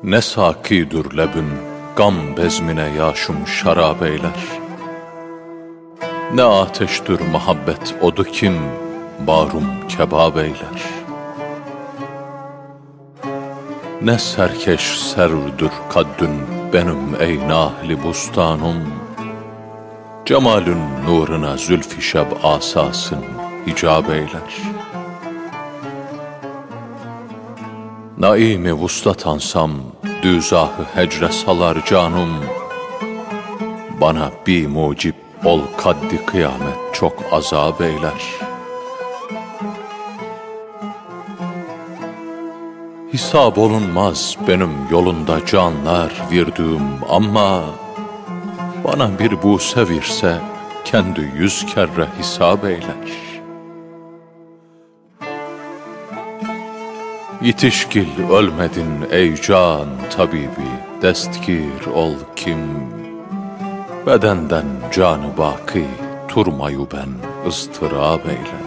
Ne sakidur lebün, gam bezmine yaşım şarap eyler. Ne ateştür muhabbet odu kim, barum kebab eyler. Ne serkeş serürdür kaddün benim ey nahli bustanım. Cemalün nuruna zülfü şeb asasın hicab eyler. Naimi vuslat ansam düzahı hecre salar canım. Bana bir mucib ol kaddi kıyamet çok azab eyler. Hisab olunmaz benim yolunda canlar verdim ama bana bir buse verse kendi 100 kere hesap eyler. Yetişkil ölmedin ey can tabibi, destgir ol kim? Bedenden canı baki turmayu ben ıstırab eyler.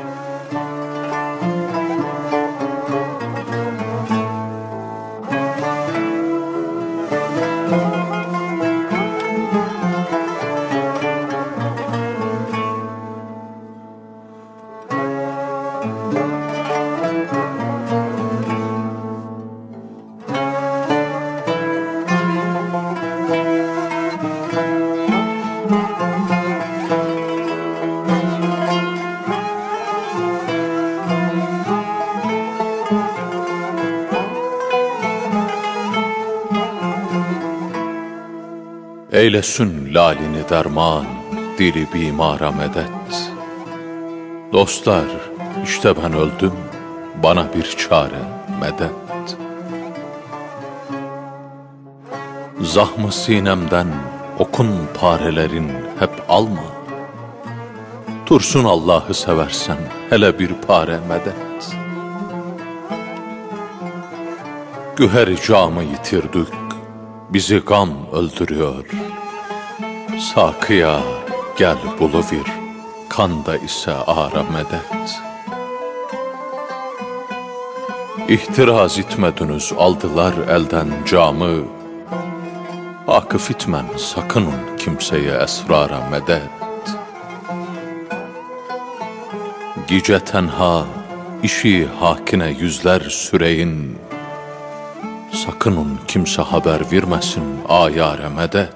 Eylesin lalini derman, dili bimara medet. Dostlar, işte ben öldüm, bana bir çare medet. Zahmı sinemden okun parelerin hep alma. Dursun Allah'ı seversen hele bir pare medet. Güher-i camı yitirdik, bizi gam öldürüyor. Sakıya gel buluvir, kanda ise ara medet. İhtiraz etmediniz aldılar elden camı. Akıf etmen sakının kimseye esrara medet. Gece tenha işi hakine yüzler süreyin. Sakının kimse haber vermesin ayare medet.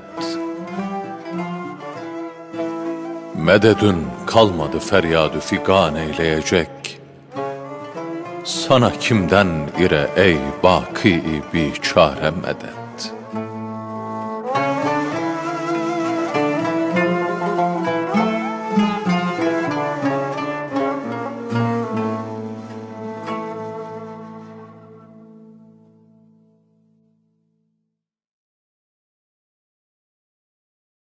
Mededün kalmadı feryadı figan eyleyecek. Sana kimden ire ey baki bir çare medet.